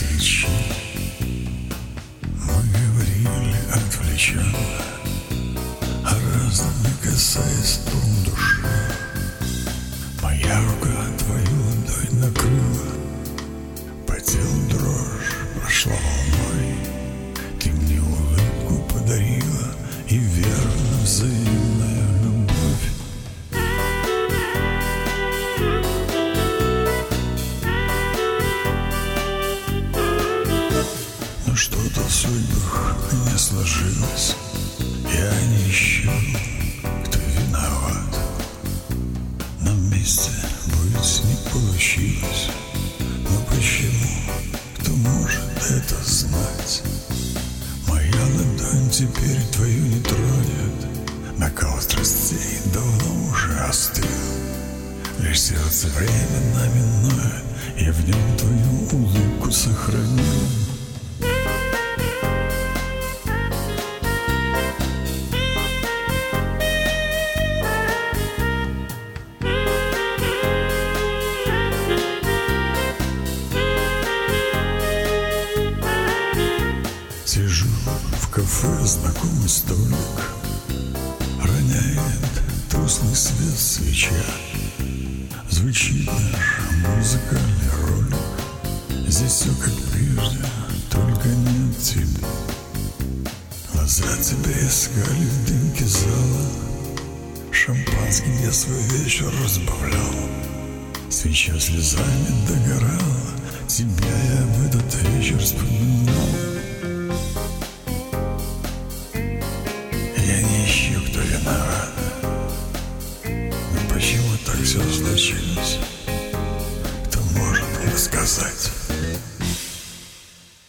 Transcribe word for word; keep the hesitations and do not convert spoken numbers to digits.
свечи. Мы говорили отвлеченно, о разном не касаясь струн души. Моя рука твою ладонь накрыла, по телу дрожь прошла волной. Ты мне улыбку подарила и верно взаимная любовь. Но что-то в судьбах не сложилось, я не ищу, кто виноват. Нам вместе быть не получилось, но почему, кто может это знать? Моя ладонь теперь твою не тронет, накал страстей давно уже остыл. Лишь сердце временно минует, я в нем твою улыбку сохранил. Сижу в кафе, знакомый столик, роняет тусклый свет свеча. Звучит наш музыкальный ролик, здесь все как прежде, только нет тебя. Глаза тебя искали в дымке зала, шампанским я свой вечер разбавлял. Свеча слезами догорала, тебя я в этот вечер вспоминал. Я не ищу, кто виноват, но почему так все случилось? Кто может рассказать?